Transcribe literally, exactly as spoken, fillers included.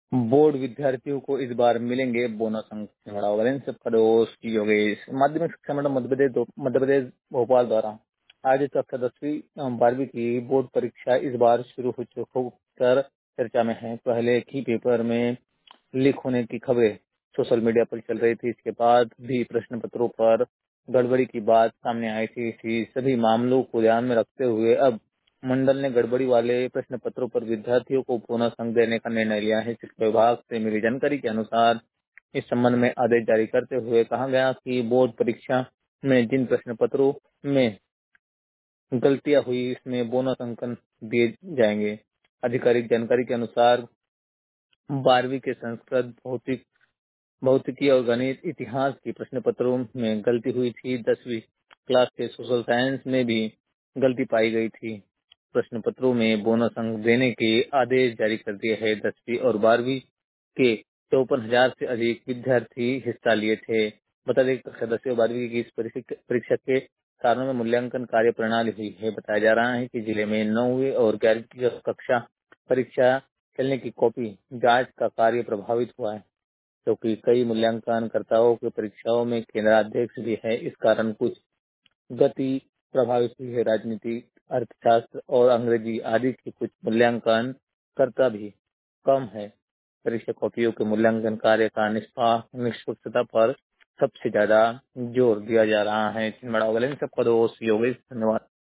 Board विद्यार्थियों को इस बार मिलेंगे बोनस अंक। छिंदवाड़ा वाले सबका दोस्त योगेश। माध्यमिक शिक्षा मंडल मध्य प्रदेश दो- मध्य प्रदेश भोपाल द्वारा आयोजित कक्षा दसवीं अम, बारहवीं की बोर्ड परीक्षा इस बार शुरू हो चुक- होकर चर्चा में है। पहले ही पेपर में लीक होने की खबरें सोशल मीडिया पर चल रही थी। इसके बाद भी प्रश्न पत्रों पर गड़बड़ी की बात सामने आई थी। इसी सभी मामलों को ध्यान में रखते हुए अब मंडल ने गड़बड़ी वाले प्रश्न पत्रों पर विद्यार्थियों को पुनः अंक देने का निर्णय लिया है। शिक्षा विभाग से मिली जानकारी के अनुसार इस संबंध में आदेश जारी करते हुए कहा गया कि बोर्ड परीक्षा में जिन प्रश्न पत्रों में गलतियां हुई इसमें बोनस अंकन दिए जाएंगे। आधिकारिक जानकारी के अनुसार बारहवीं के संस्कृत भौतिक भौतिकी और गणित इतिहास की प्रश्न पत्रों में गलती हुई थी। दसवीं क्लास के सोशल साइंस में भी गलती पाई गई थी। प्रश्न पत्रों में बोनस अंक देने के आदेश जारी कर दिए हैं। दसवीं और बारहवीं के चौपन हजार से अधिक विद्यार्थी हिस्सा लिए थे। बता दें कि कक्षा दसवीं और बारहवीं की इस परीक्षा परीक्षा के कारणों में मूल्यांकन कार्य प्रणाली हुई है। बताया जा रहा है कि जिले में नौवीं और ग्यारहवीं की कक्षा परीक्षा चलने की कॉपी जांच का कार्य प्रभावित हुआ है, क्योंकि कई मूल्यांकनकर्ताओं की परीक्षाओं में केंद्राध्यक्ष भी है। इस कारण कुछ गति प्रभावित हुई है। राजनीति, अर्थशास्त्र और अंग्रेजी आदि के कुछ मूल्यांकन कर्ता भी कम है। परीक्षा कॉपियों के मूल्यांकन कार्य का निष्पा निष्पक्षता पर सबसे ज्यादा जोर दिया जा रहा है। छिंदवाड़ा वाले सबका दोस्त योगेश। धन्यवाद।